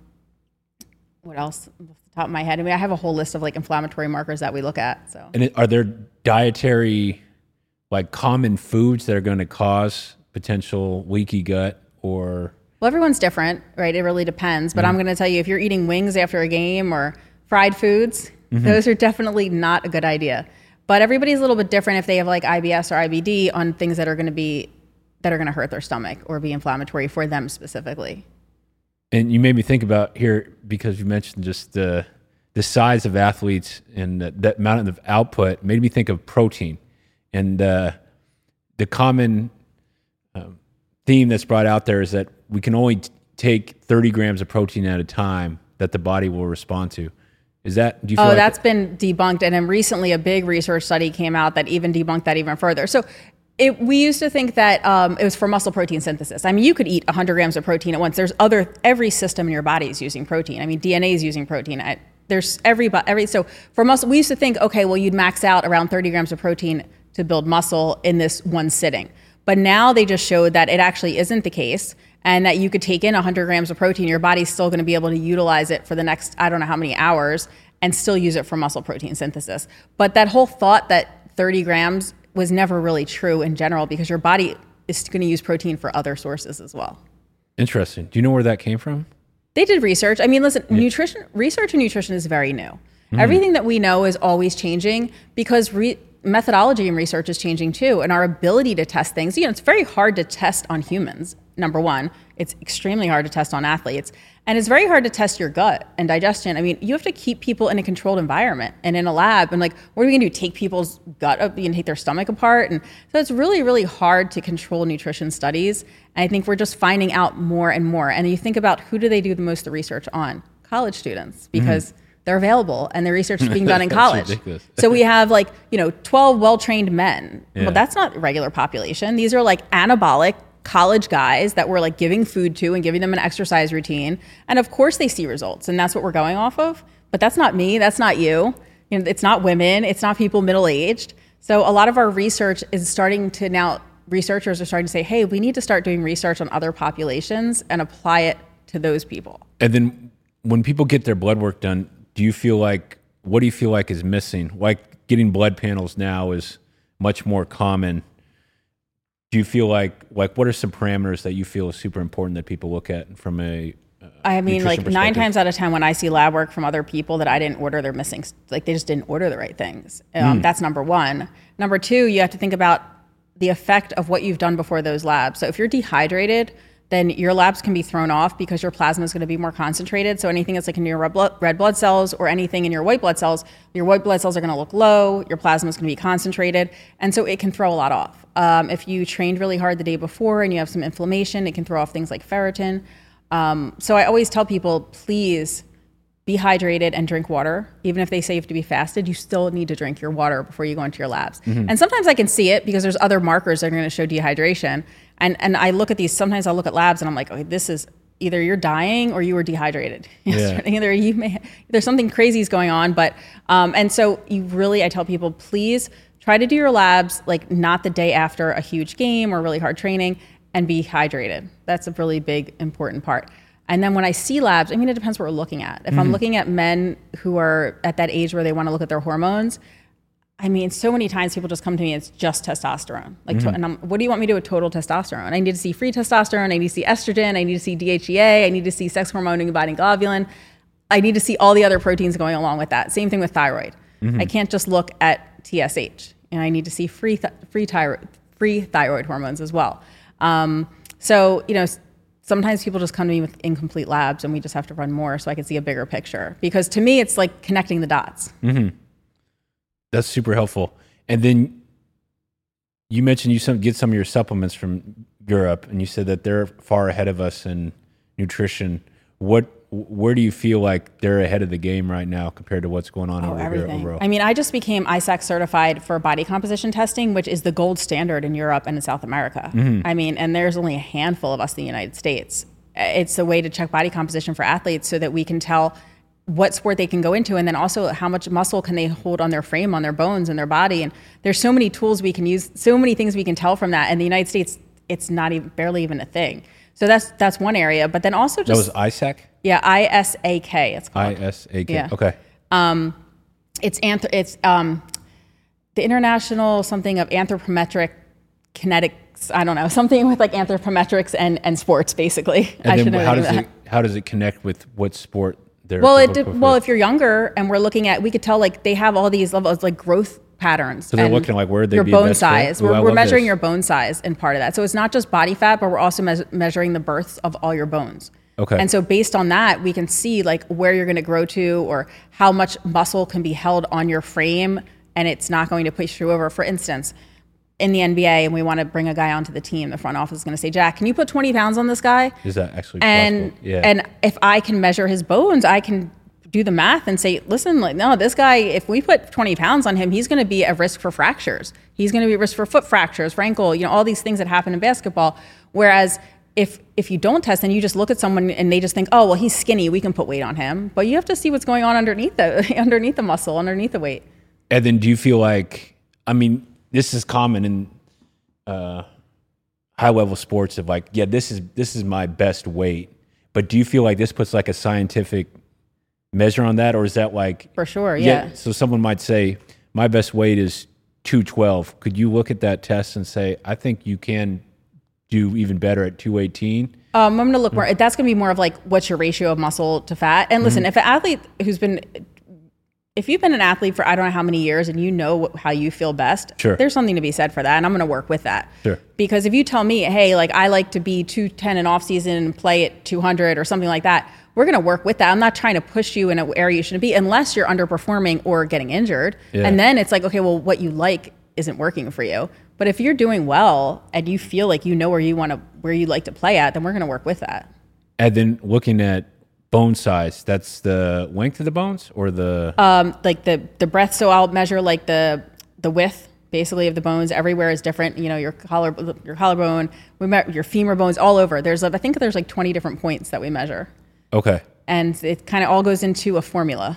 what else? Off the top of my head, I mean, I have a whole list of like inflammatory markers that we look at. So. And it, are there dietary, like common foods that are going to cause potential leaky gut or? Well, everyone's different, right? It really depends. But mm-hmm. I'm going to tell you, if you're eating wings after a game or fried foods, mm-hmm. those are definitely not a good idea. But everybody's a little bit different if they have like I B S or I B D on things that are going to be that are going to hurt their stomach or be inflammatory for them specifically. And you made me think about here because you mentioned just the the size of athletes and the, that amount of output made me think of protein and uh, the common um, theme that's brought out there is that we can only t- take thirty grams of protein at a time that the body will respond to. Is that, do you feel oh, like that's been debunked. And then recently a big research study came out that even debunked that even further. So it, we used to think that um, it was for muscle protein synthesis. I mean, you could eat one hundred grams of protein at once. There's other, every system in your body is using protein. I mean, D N A is using protein. I, there's every, every, so for muscle, we used to think, okay, well, you'd max out around thirty grams of protein to build muscle in this one sitting. But now they just showed that it actually isn't the case. And that you could take in one hundred grams of protein, your body's still going to be able to utilize it for the next, I don't know how many hours, and still use it for muscle protein synthesis. But that whole thought that thirty grams was never really true in general because your body is going to use protein for other sources as well. Interesting. Do you know where that came from? They did research. I mean, listen, yeah. nutrition, research in nutrition is very new. Mm. Everything that we know is always changing because re- methodology in research is changing too. And our ability to test things, you know, it's very hard to test on humans. Number one, it's extremely hard to test on athletes. And it's very hard to test your gut and digestion. I mean, you have to keep people in a controlled environment and in a lab. And like, what are we gonna do? Take people's gut up and take their stomach apart? And so it's really, really hard to control nutrition studies. And I think we're just finding out more and more. And you think about who do they do the most of the research on? College students, because mm-hmm. they're available and the research is being done in college. So we have like, you know, twelve well-trained men. Yeah. Well, that's not regular population. These are like anabolic college guys that we're like giving food to and giving them an exercise routine. And of course they see results and that's what we're going off of. But that's not me, that's not you. You know, it's not women, it's not people middle-aged. So a lot of our research is starting to now, researchers are starting to say, hey, we need to start doing research on other populations and apply it to those people. And then when people get their blood work done, do you feel like, what do you feel like is missing? Like getting blood panels now is much more common. Do you feel like, like what are some parameters that you feel is super important that people look at from a uh, I mean, like nine times out of ten when I see lab work from other people that I didn't order, they're missing, like they just didn't order the right things. Um, mm. That's number one. Number two, you have to think about the effect of what you've done before those labs. So if you're dehydrated, then your labs can be thrown off because your plasma is going to be more concentrated. So anything that's like in your red blood, red blood cells or anything in your white blood cells, your white blood cells are going to look low, your plasma is going to be concentrated, and so it can throw a lot off. Um, if you trained really hard the day before and you have some inflammation, it can throw off things like ferritin. Um, so I always tell people, please be hydrated and drink water. Even if they say you have to be fasted, you still need to drink your water before you go into your labs. Mm-hmm. And sometimes I can see it because there's other markers that are going to show dehydration. And and I look at these, sometimes I'll look at labs and I'm like, okay, this is either you're dying or you were dehydrated. Yeah. Either you may, there's something crazy is going on. But, um, and so you really, I tell people, please try to do your labs, like not the day after a huge game or really hard training, and be hydrated. That's a really big, important part. And then when I see labs, I mean, it depends what we're looking at. If mm-hmm. I'm looking at men who are at that age where they want to look at their hormones, I mean, so many times people just come to me, it's just testosterone. Like, mm-hmm. to, and I'm, what do you want me to do with total testosterone? I need to see free testosterone. I need to see estrogen. I need to see D H E A. I need to see sex hormone binding globulin. I need to see all the other proteins going along with that. Same thing with thyroid. Mm-hmm. I can't just look at T S H, and I need to see free th- free thyroid free thyroid hormones as well. Um, so, you know, sometimes people just come to me with incomplete labs, and we just have to run more so I can see a bigger picture. Because to me, it's like connecting the dots. Mm-hmm. That's super helpful. And then you mentioned you some, get some of your supplements from Europe, and you said that they're far ahead of us in nutrition. What, where do you feel like they're ahead of the game right now compared to what's going on oh, over everything. here overall? I mean, I just became I S A C certified for body composition testing, which is the gold standard in Europe and in South America. Mm-hmm. I mean, and there's only a handful of us in the United States. It's a way to check body composition for athletes so that we can tell what sport they can go into, and then also how much muscle can they hold on their frame, on their bones and their body. And there's so many tools we can use, so many things we can tell from that. In the United States, it's not even barely even a thing. So that's that's one area. But then also just that was I S A C? Yeah, I S A K. It's called I S A K. Yeah. Okay. Um, it's anth- It's um, the International something of Anthropometric Kinetics. I don't know, something with like anthropometrics and, and sports, basically. And I then should know how does that. it how does it connect with what sport? Well, it did, well, if you're younger and we're looking at, we could tell like they have all these levels like growth patterns. So they're looking like where they your be bone best size. Ooh, we're we're measuring this. your bone size in part of that. So it's not just body fat, but we're also me- measuring the births of all your bones. Okay. And so based on that, we can see like where you're going to grow to or how much muscle can be held on your frame, and it's not going to push you over. For instance, in the N B A, and we want to bring a guy onto the team, the front office is going to say, Jack, can you put twenty pounds on this guy? Is that actually and, possible? Yeah. And if I can measure his bones, I can do the math and say, listen, like, no, this guy, if we put twenty pounds on him, he's going to be at risk for fractures. He's going to be at risk for foot fractures, for ankle, you know, all these things that happen in basketball. Whereas if if you don't test and you just look at someone and they just think, oh, well, he's skinny, we can put weight on him. But you have to see what's going on underneath the underneath the muscle, underneath the weight. And then do you feel like, I mean, this is common in uh, high level sports of like, yeah, this is this is my best weight. But do you feel like this puts like a scientific measure on that, or is that like for sure? Yeah. yeah so someone might say my best weight is two twelve. Could you look at that test and say, I think you can do even better at two eighteen? Um, I'm going to look more. That's going to be more of like what's your ratio of muscle to fat. And listen, mm-hmm. if an athlete who's been, if you've been an athlete for I don't know how many years and you know how you feel best, sure. there's something to be said for that. And I'm going to work with that. Sure. Because if you tell me, hey, like I like to be two ten in off season and play at two hundred or something like that, we're going to work with that. I'm not trying to push you in an area you shouldn't be unless you're underperforming or getting injured. Yeah. And then it's like, okay, well, what you like isn't working for you. But if you're doing well and you feel like you know where you want to, where you like to play at, then we're going to work with that. And then looking at bone size, that's the length of the bones or the um like the the breadth. So I'll measure like the the width basically of the bones. Everywhere is different. You know, your collar your collarbone, we me- your femur bones, all over. There's I think there's like twenty different points that we measure. Okay. And it kind of all goes into a formula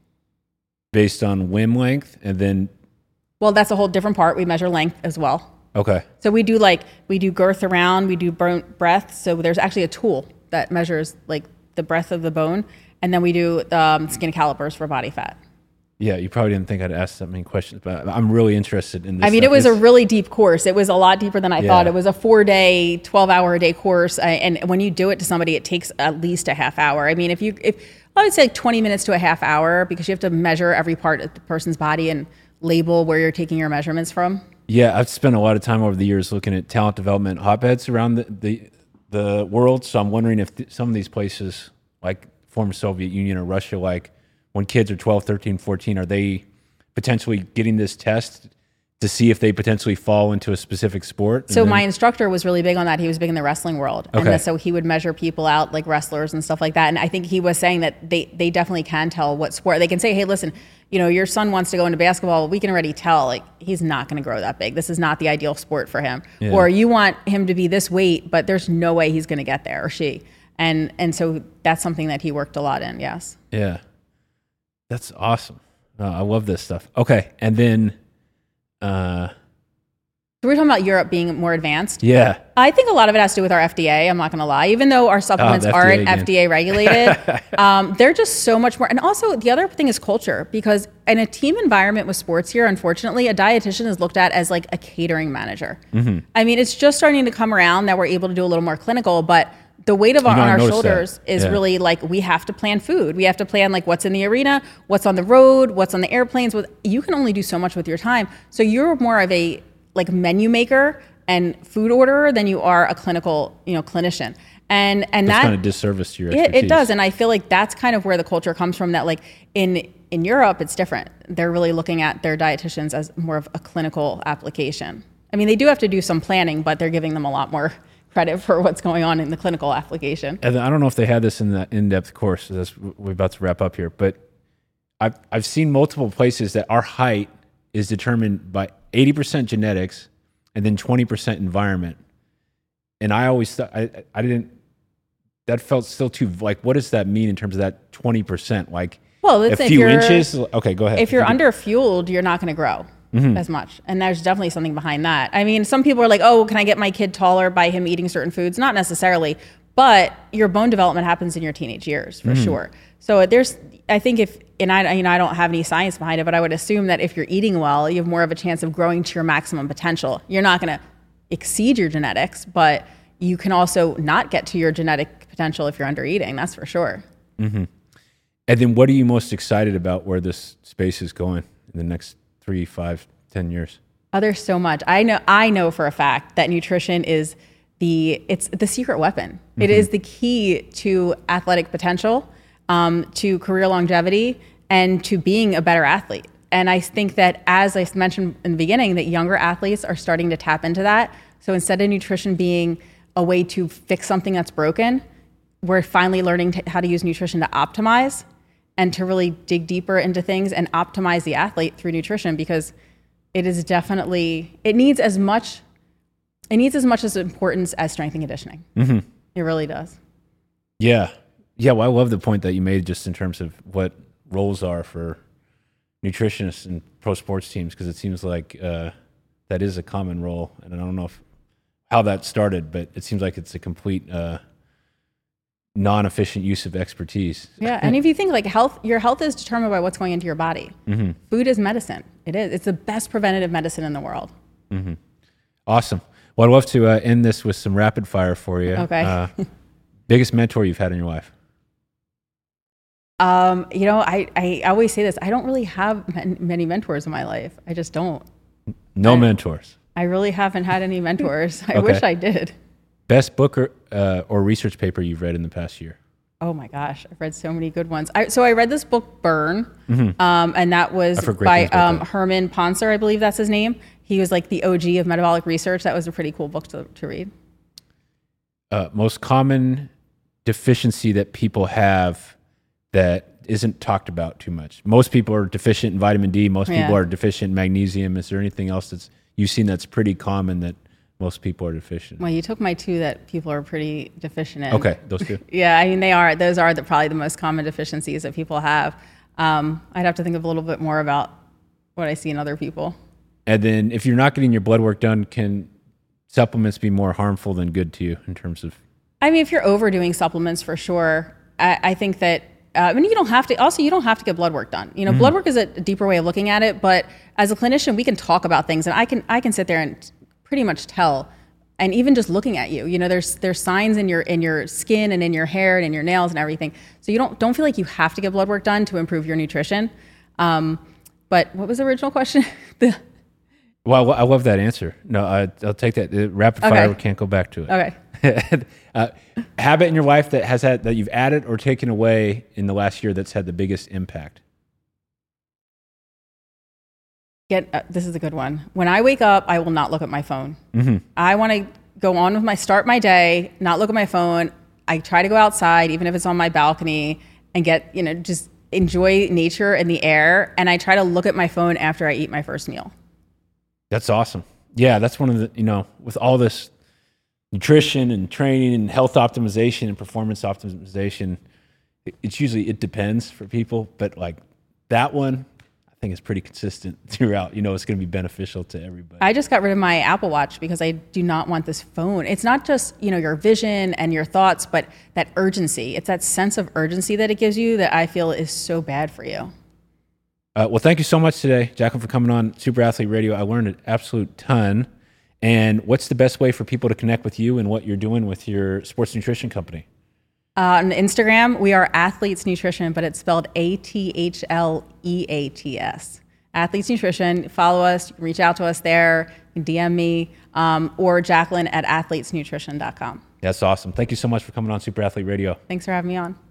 based on limb length, and then well, that's a whole different part. We measure length as well. Okay. So we do like we do girth around, we do breadth. So there's actually a tool that measures like the breadth of the bone, and then we do um, skin calipers for body fat. Yeah, you probably didn't think I'd ask that many questions, but I'm really interested in this. I mean, stuff. it was it's, a really deep course. It was a lot deeper than I yeah. thought. It was a four-day, twelve-hour-a-day course, I, and when you do it to somebody, it takes at least a half hour. I mean, if you, if I would say like twenty minutes to a half hour, because you have to measure every part of the person's body and label where you're taking your measurements from. Yeah, I've spent a lot of time over the years looking at talent development hotbeds around the the, the world. So I'm wondering if th- some of these places, like former Soviet Union or Russia, like when kids are twelve, thirteen, fourteen, are they potentially getting this test to see if they potentially fall into a specific sport? So then, my instructor was really big on that. He was big in the wrestling world. Okay. And so he would measure people out like wrestlers and stuff like that. And I think he was saying that they, they definitely can tell what sport. They can say, hey, listen, you know, your son wants to go into basketball. We can already tell, like, he's not going to grow that big. This is not the ideal sport for him. Yeah. Or you want him to be this weight, but there's no way he's going to get there, or she. And and so that's something that he worked a lot in, yes. Yeah. That's awesome. Uh, I love this stuff. Okay. And then uh, So we're talking about Europe being more advanced. Yeah. I think a lot of it has to do with our F D A. I'm not going to lie. Even though our supplements oh, aren't again. F D A regulated, um, they're just so much more. And also the other thing is culture, because in a team environment with sports here, unfortunately, a dietitian is looked at as like a catering manager. Mm-hmm. I mean, it's just starting to come around that we're able to do a little more clinical, but the weight of our, on our shoulders that. is yeah. really like, we have to plan food. We have to plan like what's in the arena, what's on the road, what's on the airplanes. With You can only do so much with your time. So you're more of a like menu maker and food orderer than you are a clinical, you know, clinician. And and that's that kind of disservice to your expertise. It, it does. And I feel like that's kind of where the culture comes from, that like in in Europe, it's different. They're really looking at their dietitians as more of a clinical application. I mean, they do have to do some planning, but they're giving them a lot more credit for what's going on in the clinical application. And I don't know if they had this in the in-depth course. That's, we're about to wrap up here, but I've, I've seen multiple places that our height is determined by eighty percent genetics and then twenty percent environment. And I always thought, I, I didn't, that felt still too, like, what does that mean in terms of that twenty percent? Like well, a few inches? Okay, go ahead. If you're under fueled, you're not going to grow mm-hmm. as much. And there's definitely something behind that. I mean, some people are like, oh, can I get my kid taller by him eating certain foods? Not necessarily, but your bone development happens in your teenage years for mm-hmm. sure. So there's, I think if, and I, you know, I don't have any science behind it, but I would assume that if you're eating well, you have more of a chance of growing to your maximum potential. You're not going to exceed your genetics, but you can also not get to your genetic potential if you're under eating. That's for sure. Mm-hmm. And then what are you most excited about where this space is going in the next three, five, ten years? Oh, there's so much. I know, I know for a fact that nutrition is the, it's the secret weapon. Mm-hmm. It is the key to athletic potential, um, to career longevity, and to being a better athlete. And I think that, as I mentioned in the beginning, that younger athletes are starting to tap into that. So instead of nutrition being a way to fix something that's broken, we're finally learning to, how to use nutrition to optimize and to really dig deeper into things and optimize the athlete through nutrition, because it is definitely, it needs as much, it needs as much as importance as strength and conditioning. Mm-hmm. It really does. Yeah. Yeah. Well, I love the point that you made just in terms of what roles are for nutritionists and pro sports teams, because it seems like uh, that is a common role. And I don't know if, how that started, but it seems like it's a complete uh, non-efficient use of expertise. Yeah, and if you think like health, your health is determined by what's going into your body. Mm-hmm. Food is medicine. It is. It's the best preventative medicine in the world. Mm-hmm. Awesome. Well, I'd love to uh, end this with some rapid fire for you. Okay. Uh, biggest mentor you've had in your life? Um, you know, I, I always say this. I don't really have many mentors in my life. I just don't. No I, mentors? I really haven't had any mentors. I okay. wish I did. Best book or, uh, or research paper you've read in the past year? Oh my gosh, I've read so many good ones. I, so I read this book, Burn, mm-hmm. um, and that was by um, that. Herman Poncer, I believe that's his name. He was like the O G of metabolic research. That was a pretty cool book to, to read. Uh, most common deficiency that people have that isn't talked about too much. Most people are deficient in vitamin D. Most people yeah. are deficient in magnesium. Is there anything else that's you've seen that's pretty common that most people are deficient? Well, you took my two that people are pretty deficient in. Okay, those two. Yeah, I mean, they are. Those are the, probably the most common deficiencies that people have. Um, I'd have to think of a little bit more about what I see in other people. And then if you're not getting your blood work done, can supplements be more harmful than good to you in terms of? I mean, if you're overdoing supplements, for sure. I, I think that, uh, I mean, you don't have to, also, you don't have to get blood work done. You know, mm-hmm. blood work is a deeper way of looking at it, but as a clinician, we can talk about things, and I can, I can sit there and pretty much tell, and even just looking at you, you know, there's there's signs in your in your skin and in your hair and in your nails and everything. So you don't don't feel like you have to get blood work done to improve your nutrition. Um, but what was the original question? the, well, I love that answer. No, I, I'll take that. The rapid fire, we can't go back to it. Okay. uh, habit in your life that has had that you've added or taken away in the last year that's had the biggest impact. Get uh, this is a good one. When I wake up, I will not look at my phone. Mm-hmm. I want to go on with my start my day, not look at my phone. I try to go outside, even if it's on my balcony, and get, you know, just enjoy nature and the air. And I try to look at my phone after I eat my first meal. That's awesome. Yeah, that's one of the, you know, with all this nutrition and training and health optimization and performance optimization, it's usually, it depends for people, but like that one, I think it's pretty consistent throughout. You know, it's going to be beneficial to everybody. I just got rid of my Apple Watch because I do not want this phone. It's not just, you know, your vision and your thoughts, but that urgency. It's that sense of urgency that it gives you that I feel is so bad for you. Uh, well, thank you so much today, Jacqueline, for coming on Super Athlete Radio. I learned an absolute ton. And what's the best way for people to connect with you and what you're doing with your sports nutrition company? Uh, on Instagram, we are Athletes Nutrition, but it's spelled A T H L E A T S. Athletes Nutrition. Follow us, reach out to us there, D M me, um, or Jacqueline at athletes nutrition dot com. That's awesome. Thank you so much for coming on Super Athlete Radio. Thanks for having me on.